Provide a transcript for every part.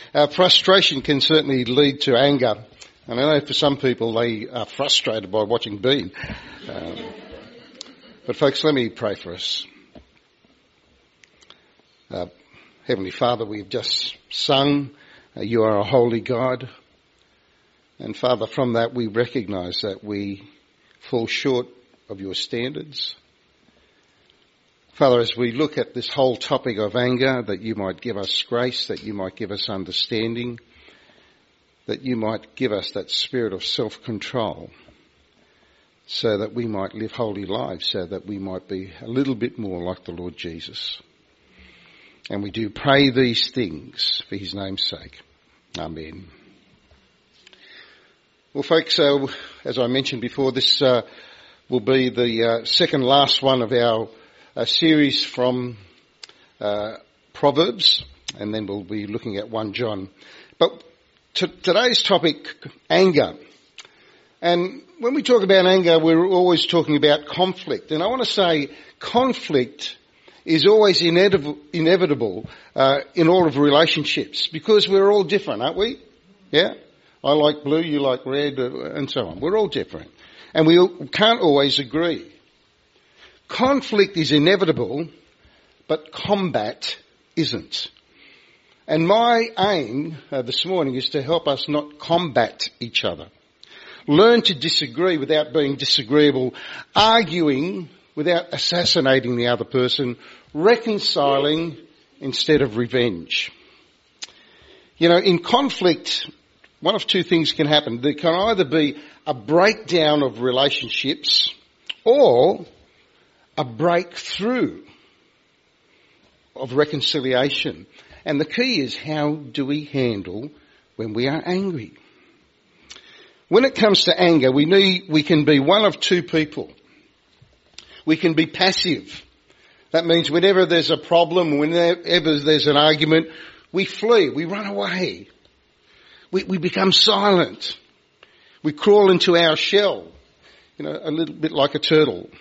Frustration can certainly lead to anger. And I know for some people they are frustrated by watching Bean. But folks, let me pray for us. Heavenly Father, we've just sung, you are a holy God. And Father, from that we recognise that we fall short of your standards. Father, as we look at this whole topic of anger, that you might give us grace, that you might give us understanding, that you might give us that spirit of self-control, so that we might live holy lives, so that we might be a little bit more like the Lord Jesus. And we do pray these things for his name's sake. Amen. Well, folks, as I mentioned before, this will be the second last one of our series from Proverbs, and then we'll be looking at 1 John. But today's topic, anger. And when we talk about anger, we're always talking about conflict. And I want to say conflict is always inevitable in all of relationships, because we're all different, aren't we? Yeah? I like blue, you like red, and so on. We're all different. And we can't always agree. Conflict is inevitable, but combat isn't. And my aim this morning is to help us not combat each other. Learn to disagree without being disagreeable, arguing without assassinating the other person, reconciling instead of revenge. You know, in conflict, one of two things can happen. There can either be a breakdown of relationships or a breakthrough of reconciliation. And the key is, how do we handle when we are angry? When it comes to anger, we can be one of two people. We can be passive. That means whenever there's a problem, whenever there's an argument, we flee, we run away. We become silent. We crawl into our shell, a little bit like a turtle.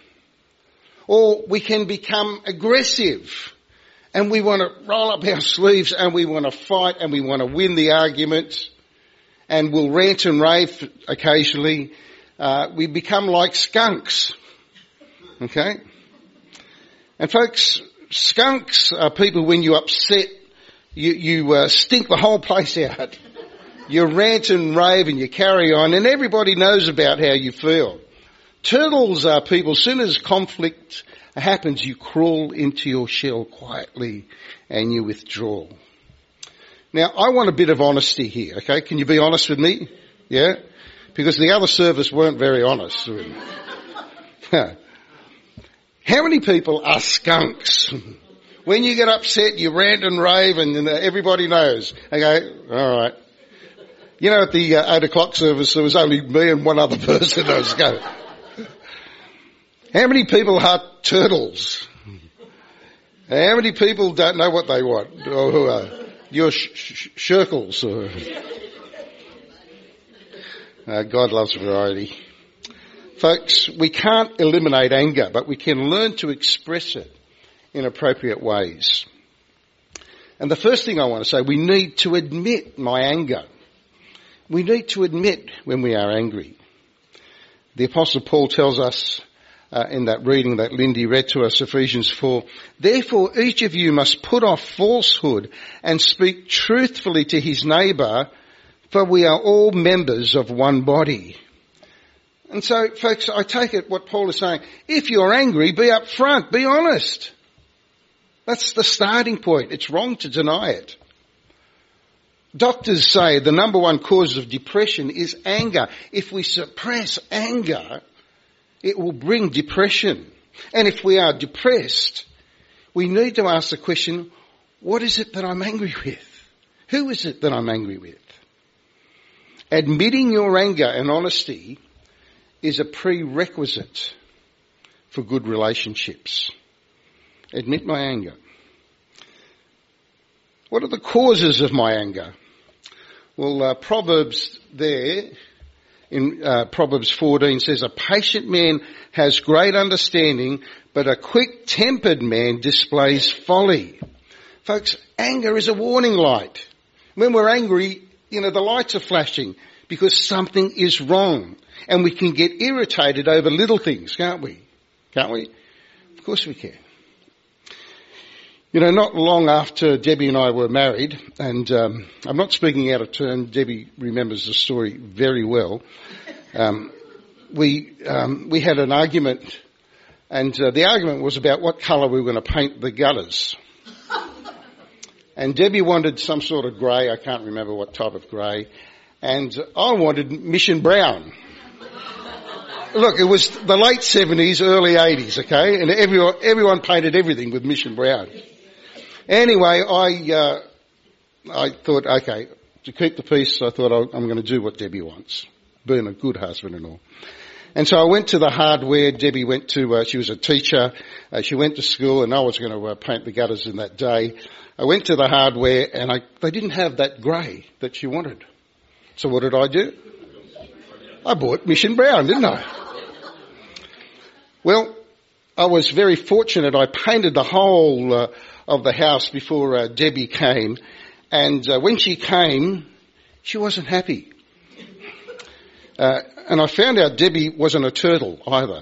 Or we can become aggressive, and we want to roll up our sleeves and we want to fight and we want to win the argument, and we'll rant and rave occasionally. We become like skunks. Okay? And folks, skunks are people, when you're upset, you stink the whole place out. You rant and rave and you carry on, and everybody knows about how you feel. Turtles are people, as soon as conflict happens, you crawl into your shell quietly and you withdraw. Now, I want a bit of honesty here, okay? Can you be honest with me? Yeah? Because the other service weren't very honest. How many people are skunks? When you get upset, you rant and rave and everybody knows. Okay, alright. At the 8 o'clock service, there was only me and one other person that was going. How many people are turtles? How many people don't know what they want? Or you're shirkles. God loves variety. Folks, we can't eliminate anger, but we can learn to express it in appropriate ways. And the first thing I want to say, we need to admit my anger. We need to admit when we are angry. The Apostle Paul tells us in that reading that Lindy read to us, Ephesians 4, therefore each of you must put off falsehood and speak truthfully to his neighbour, for we are all members of one body. And so, folks, I take it what Paul is saying, if you're angry, be upfront, be honest. That's the starting point. It's wrong to deny it. Doctors say the number one cause of depression is anger. If we suppress anger, it will bring depression. And if we are depressed, we need to ask the question, what is it that I'm angry with? Who is it that I'm angry with? Admitting your anger and honesty is a prerequisite for good relationships. Admit my anger. What are the causes of my anger? Well, Proverbs there, in Proverbs 14 says, a patient man has great understanding, but a quick-tempered man displays folly. Folks, anger is a warning light. When we're angry, the lights are flashing because something is wrong. And we can get irritated over little things, can't we? Can't we? Of course we can. Not long after Debbie and I were married, and I'm not speaking out of turn, Debbie remembers the story very well. We had an argument, and the argument was about what colour we were going to paint the gutters. And Debbie wanted some sort of grey, I can't remember what type of grey, and I wanted mission brown. Look, it was the late 70s, early 80s, okay, and everyone painted everything with mission brown. Anyway, I thought, okay, to keep the peace, I thought I'm going to do what Debbie wants, being a good husband and all. And so I went to the hardware. Debbie went to, she was a teacher. She went to school, and I was going to paint the gutters in that day. I went to the hardware, and they didn't have that grey that she wanted. So what did I do? I bought mission brown, didn't I? Well, I was very fortunate. I painted the whole of the house before Debbie came, and when she came, she wasn't happy. And I found out Debbie wasn't a turtle either.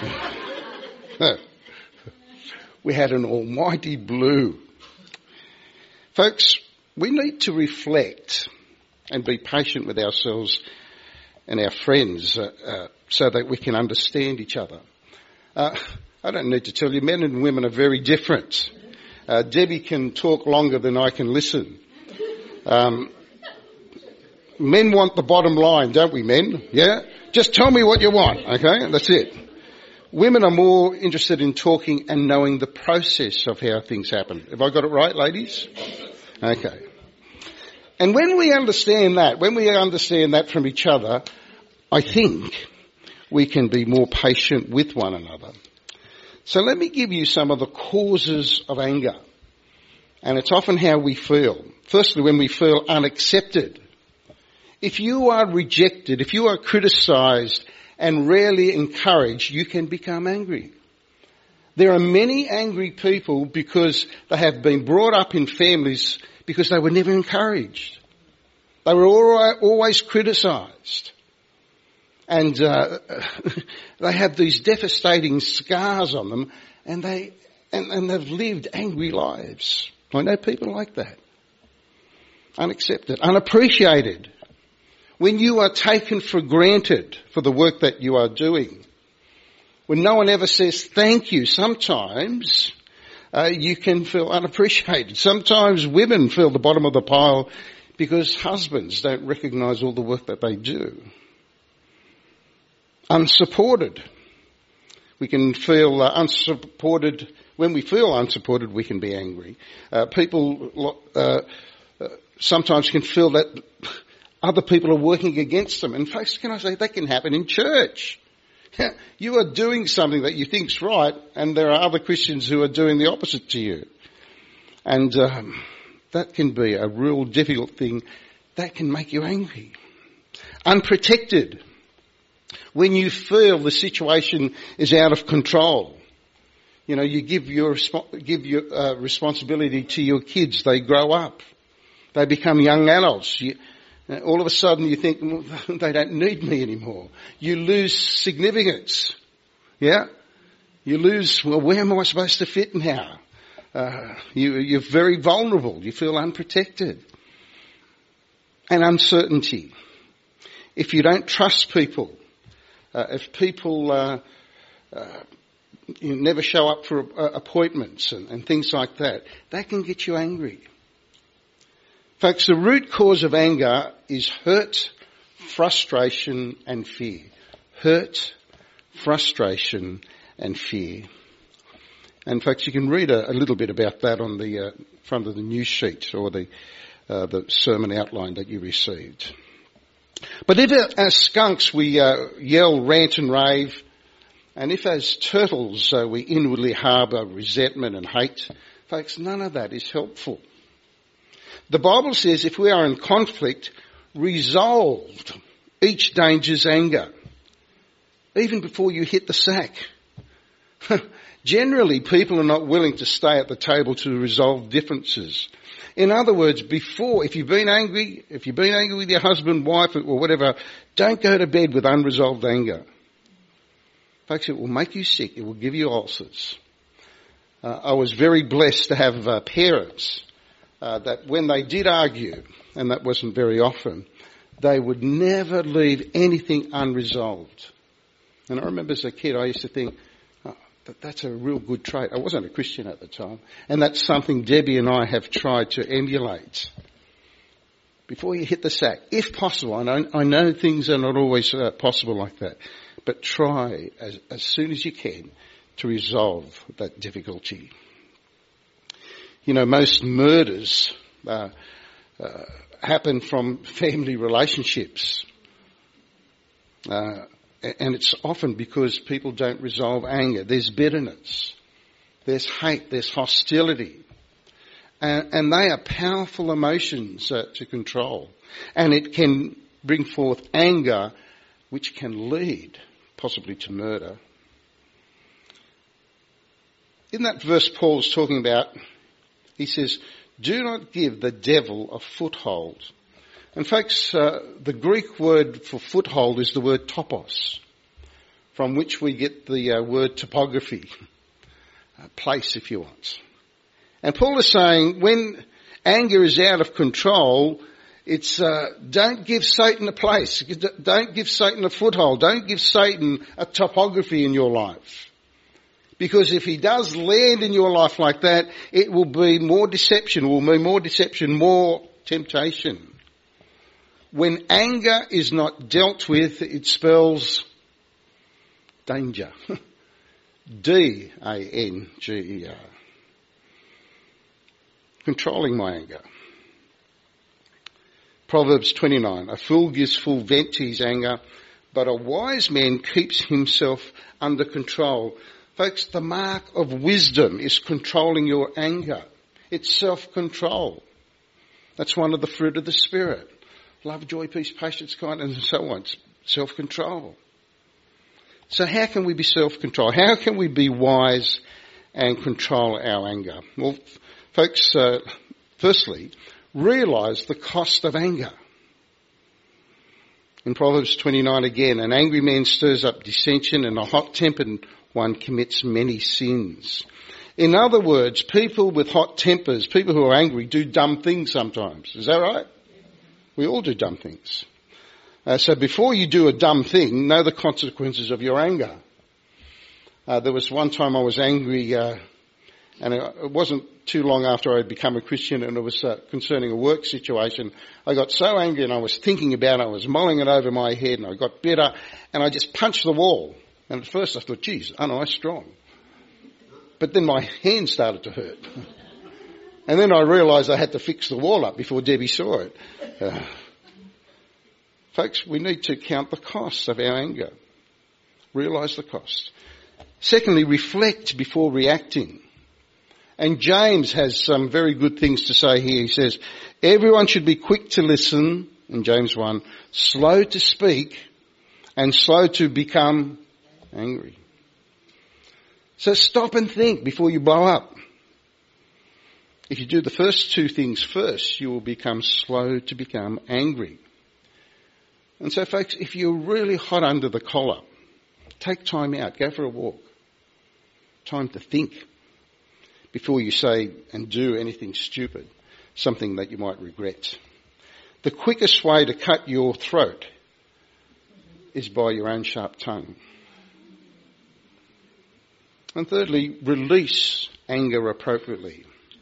We had an almighty blue. Folks, we need to reflect and be patient with ourselves and our friends so that we can understand each other. I don't need to tell you, men and women are very different. Debbie can talk longer than I can listen. Men want the bottom line, don't we, men? Yeah? Just tell me what you want, okay? That's it. Women are more interested in talking and knowing the process of how things happen. Have I got it right, ladies? Okay. And when we understand that from each other, I think we can be more patient with one another. So let me give you some of the causes of anger. And it's often how we feel. Firstly, when we feel unaccepted. If you are rejected, if you are criticised and rarely encouraged, you can become angry. There are many angry people because they have been brought up in families because they were never encouraged. They were always criticised. And they have these devastating scars on them, and they've lived angry lives. I know people like that. Unaccepted, unappreciated. When you are taken for granted for the work that you are doing. When no one ever says thank you, sometimes you can feel unappreciated. Sometimes women feel the bottom of the pile because husbands don't recognise all the work that they do. Unsupported. We can feel unsupported. When we feel unsupported, we can be angry. People sometimes can feel that other people are working against them. And folks, can I say, that can happen in church. You are doing something that you think's right, and there are other Christians who are doing the opposite to you. And that can be a real difficult thing. That can make you angry. Unprotected. When you feel the situation is out of control. You give your responsibility to your kids. They grow up. They become young adults. All of a sudden you think, well, they don't need me anymore. You lose significance. Yeah? You lose, well, where am I supposed to fit now? You're very vulnerable. You feel unprotected. And uncertainty. If you don't trust people, if people never show up for appointments and things like that, that can get you angry. Folks, the root cause of anger is hurt, frustration and fear. Hurt, frustration and fear. And folks, you can read a little bit about that on the front of the news sheet or the sermon outline that you received. But if as skunks we yell, rant and rave, and if as turtles we inwardly harbour resentment and hate, folks, none of that is helpful. The Bible says if we are in conflict, resolved each danger's anger, even before you hit the sack. Generally, people are not willing to stay at the table to resolve differences. In other words, if you've been angry with your husband, wife, or whatever, don't go to bed with unresolved anger. Folks, it will make you sick. It will give you ulcers. I was very blessed to have parents that when they did argue, and that wasn't very often, they would never leave anything unresolved. And I remember as a kid, I used to think, that's a real good trait. I wasn't a Christian at the time. And that's something Debbie and I have tried to emulate. Before you hit the sack, if possible, I know things are not always possible like that, but try as soon as you can to resolve that difficulty. You know, most murders happen from family relationships. And it's often because people don't resolve anger. There's bitterness, there's hate, there's hostility. And they are powerful emotions to control. And it can bring forth anger, which can lead possibly to murder. In that verse Paul's talking about, he says, do not give the devil a foothold. And folks, the Greek word for foothold is the word topos, from which we get the word topography, place if you want. And Paul is saying when anger is out of control, it's don't give Satan a place, don't give Satan a foothold, don't give Satan a topography in your life. Because if he does land in your life like that, it will be more deception, more temptation. When anger is not dealt with, it spells danger. D-A-N-G-E-R. Controlling my anger. Proverbs 29. A fool gives full vent to his anger, but a wise man keeps himself under control. Folks, the mark of wisdom is controlling your anger. It's self-control. That's one of the fruit of the Spirit. Love, joy, peace, patience, kindness, and so on. It's self-control. So how can we be self-controlled? How can we be wise and control our anger? Well, folks, firstly, realise the cost of anger. In Proverbs 29 again, an angry man stirs up dissension and a hot-tempered one commits many sins. In other words, people with hot tempers, people who are angry, do dumb things sometimes. Is that right? We all do dumb things. So before you do a dumb thing, know the consequences of your anger. There was one time I was angry, and it wasn't too long after I had become a Christian, and it was concerning a work situation. I got so angry and I was thinking about it, I was mulling it over my head, and I got bitter, and I just punched the wall. And at first I thought, geez, aren't I strong? But then my hand started to hurt. And then I realised I had to fix the wall up before Debbie saw it. Folks, we need to count the cost of our anger. Realise the cost. Secondly, reflect before reacting. And James has some very good things to say here. He says, everyone should be quick to listen, in James 1, slow to speak, and slow to become angry. So stop and think before you blow up. If you do the first two things first, you will become slow to become angry. And so folks, if you're really hot under the collar, take time out, go for a walk. Time to think before you say and do anything stupid, something that you might regret. The quickest way to cut your throat is by your own sharp tongue. And thirdly, release anger appropriately.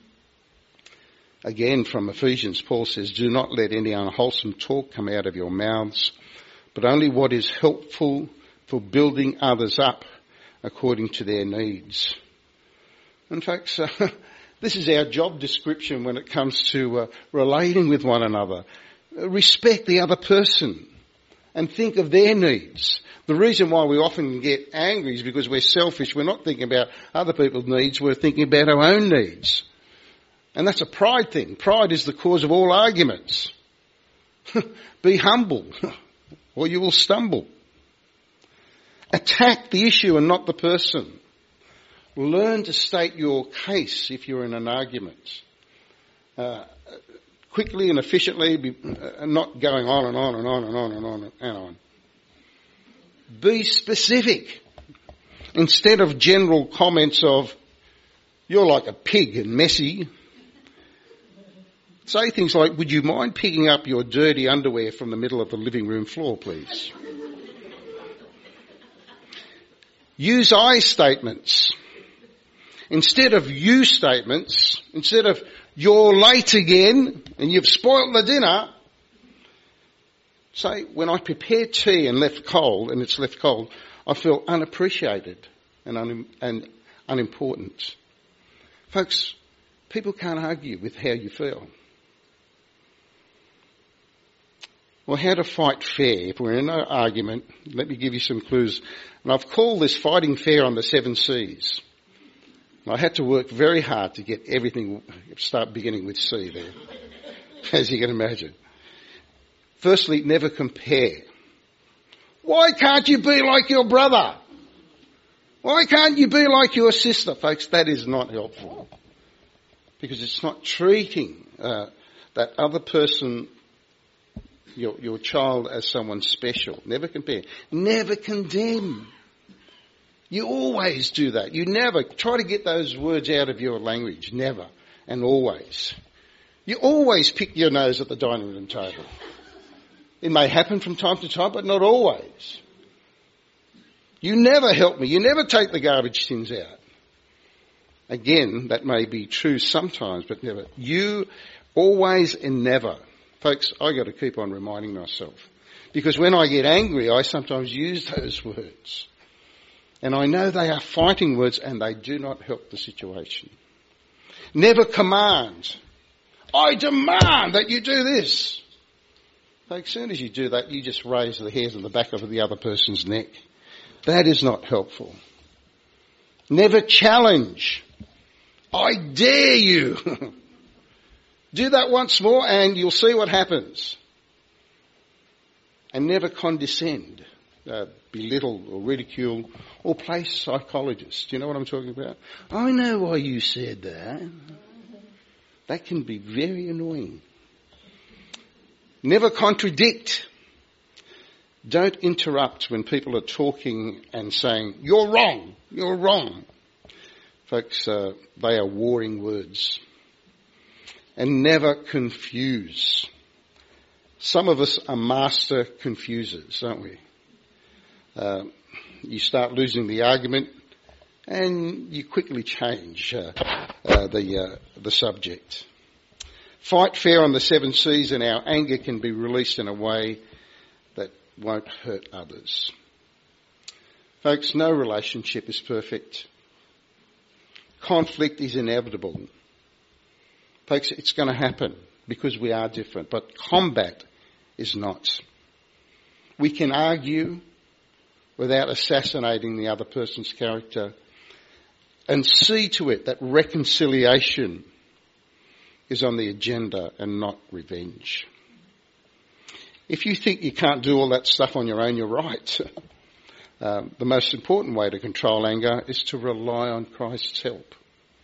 Again, from Ephesians, Paul says, do not let any unwholesome talk come out of your mouths, but only what is helpful for building others up according to their needs. In fact, this is our job description when it comes to relating with one another. Respect the other person and think of their needs. The reason why we often get angry is because we're selfish. We're not thinking about other people's needs. We're thinking about our own needs. And that's a pride thing. Pride is the cause of all arguments. Be humble or you will stumble. Attack the issue and not the person. Learn to state your case if you're in an argument. Quickly and efficiently, not going on and on and on and on and on and on. Be specific. Instead of general comments of, you're like a pig and messy, say things like, would you mind picking up your dirty underwear from the middle of the living room floor, please? Use I statements. Instead of you statements, instead of you're late again and you've spoilt the dinner, say, when I prepared tea and it's left cold, I feel unappreciated and unimportant. Folks, people can't argue with how you feel. Well, how to fight fair? If we're in an argument, let me give you some clues. And I've called this Fighting Fair on the 7 C's. I had to work very hard to get everything, start beginning with C there, as you can imagine. Firstly, never compare. Why can't you be like your brother? Why can't you be like your sister? Folks, that is not helpful. Because it's not treating that other person, your child, as someone special. Never compare. Never condemn. You always do that. You never try to get those words out of your language. Never and always. You always pick your nose at the dining room table. It may happen from time to time, but not always. You never help me. You never take the garbage tins out. Again, that may be true sometimes, but never. You always and never. Folks, I got to keep on reminding myself. Because when I get angry, I sometimes use those words. And I know they are fighting words and they do not help the situation. Never command. I demand that you do this. Like, as soon as you do that, you just raise the hairs on the back of the other person's neck. That is not helpful. Never challenge. I dare you. Do that once more and you'll see what happens. And never condescend, belittle or ridicule or play psychologist. Do you know what I'm talking about? I know why you said that. That can be very annoying. Never contradict. Don't interrupt when people are talking and saying, you're wrong, you're wrong. Folks, they are warring words. And never confuse. Some of us are master confusers, aren't we? You start losing the argument and you quickly change the subject. Fight fair on the 7 C's and our anger can be released in a way that won't hurt others. Folks, no relationship is perfect. Conflict is inevitable. Folks, it's going to happen because we are different, but combat is not. We can argue without assassinating the other person's character and see to it that reconciliation is on the agenda and not revenge. If you think you can't do all that stuff on your own, you're right. The most important way to control anger is to rely on Christ's help.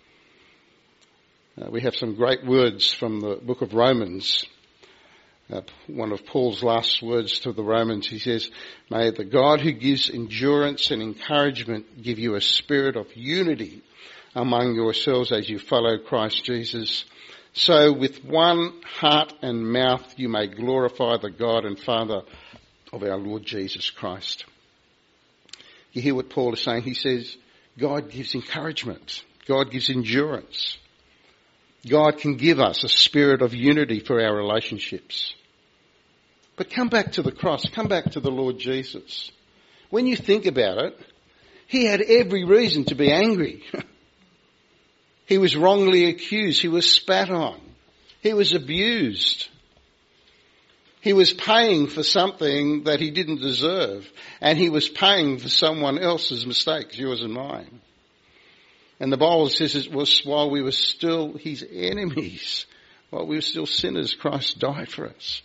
We have some great words from the book of Romans. One of Paul's last words to the Romans, he says, may the God who gives endurance and encouragement give you a spirit of unity among yourselves as you follow Christ Jesus. So with one heart and mouth you may glorify the God and Father of our Lord Jesus Christ. You hear what Paul is saying? He says, God gives encouragement. God gives endurance. God can give us a spirit of unity for our relationships. But come back to the cross. Come back to the Lord Jesus. When you think about it, he had every reason to be angry. He was wrongly accused. He was spat on. He was abused. He was paying for something that he didn't deserve. And he was paying for someone else's mistakes, yours and mine. And the Bible says it was while we were still his enemies, while we were still sinners, Christ died for us.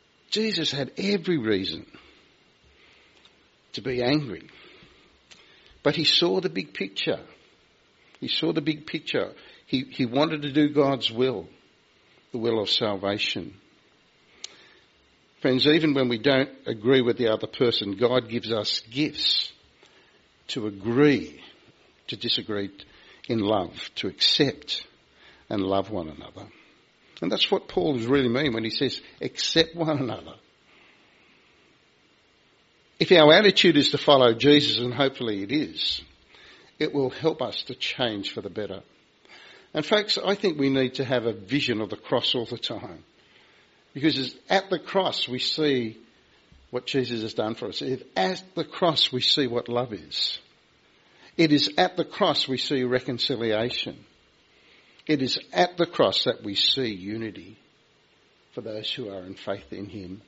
Jesus had every reason to be angry. But he saw the big picture. He saw the big picture. He wanted to do God's will, the will of salvation. Friends, even when we don't agree with the other person, God gives us gifts to agree, to disagree in love, to accept and love one another. And that's what Paul is really mean when he says, accept one another. If our attitude is to follow Jesus, and hopefully it is, it will help us to change for the better. And folks, I think we need to have a vision of the cross all the time. Because at the cross we see what Jesus has done for us. At the cross we see what love is. It is at the cross we see reconciliation. It is at the cross that we see unity for those who are in faith in him.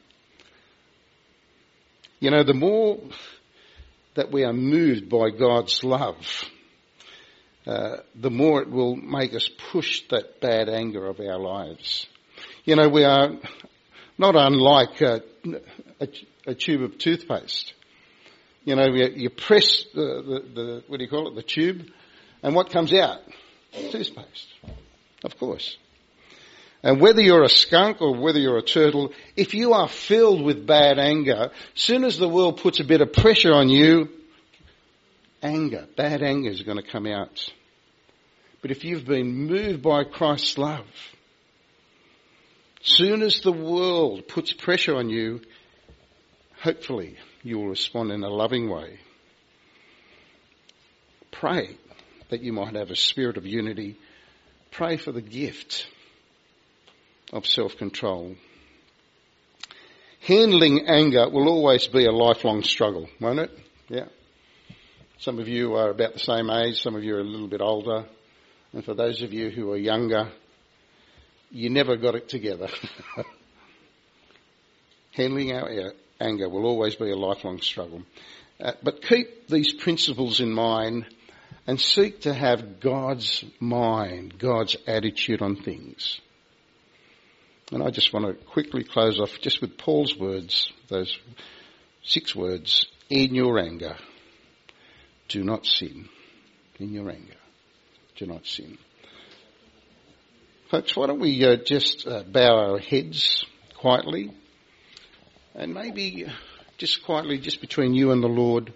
You know, the more that we are moved by God's love, the more it will make us push that bad anger of our lives. You know, we are not unlike a tube of toothpaste. You know, you press the what do you call it, the tube, and what comes out? Toothpaste, of course. And whether you're a skunk or whether you're a turtle, if you are filled with bad anger, soon as the world puts a bit of pressure on you, bad anger is going to come out. But if you've been moved by Christ's love, soon as the world puts pressure on you, hopefully you will respond in a loving way. Pray that you might have a spirit of unity. Pray for the gift of self-control. Handling anger will always be a lifelong struggle, won't it? Yeah. Some of you are about the same age, some of you are a little bit older, and for those of you who are younger, you never got it together. Handling our anger will always be a lifelong struggle. But keep these principles in mind and seek to have God's mind, God's attitude on things. And I just want to quickly close off just with Paul's words, those 6 words. In your anger, do not sin. In your anger, do not sin. Folks, why don't we just bow our heads quietly, and maybe just quietly, just between you and the Lord,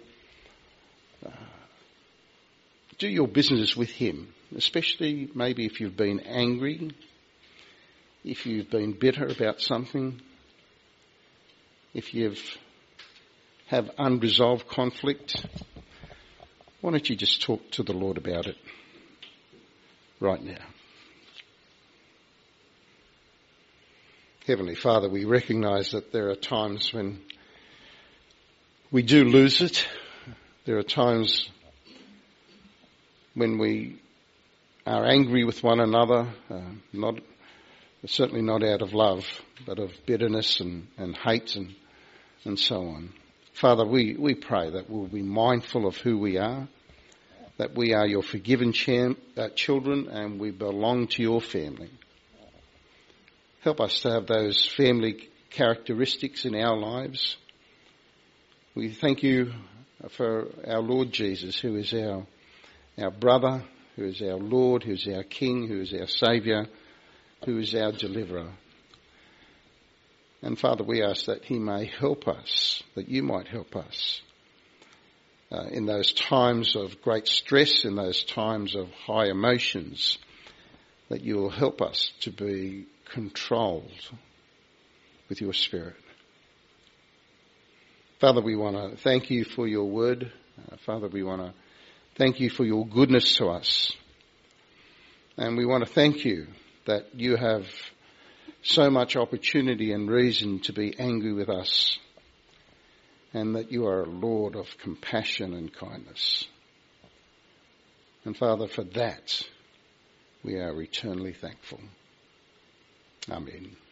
do your business with him, especially maybe if you've been angry, if you've been bitter about something, if you've have unresolved conflict. Why don't you just talk to the Lord about it right now? Heavenly Father, we recognise that there are times when we do lose it. There are times when we are angry with one another, certainly not out of love, but of bitterness and hate and so on. Father, we pray that we'll be mindful of who we are, that we are your forgiven children and we belong to your family. Help us to have those family characteristics in our lives. We thank you for our Lord Jesus, who is our brother, who is our Lord, who is our King, who is our Saviour, who is our deliverer. And Father, we ask that he may help us, that you might help us in those times of great stress, in those times of high emotions, that you will help us to be controlled with your Spirit. Father, we want to thank you for your word. Father, we want to thank you for your goodness to us. And we want to thank you that you have so much opportunity and reason to be angry with us, and that you are a Lord of compassion and kindness. And Father, for that we are eternally thankful. Amen.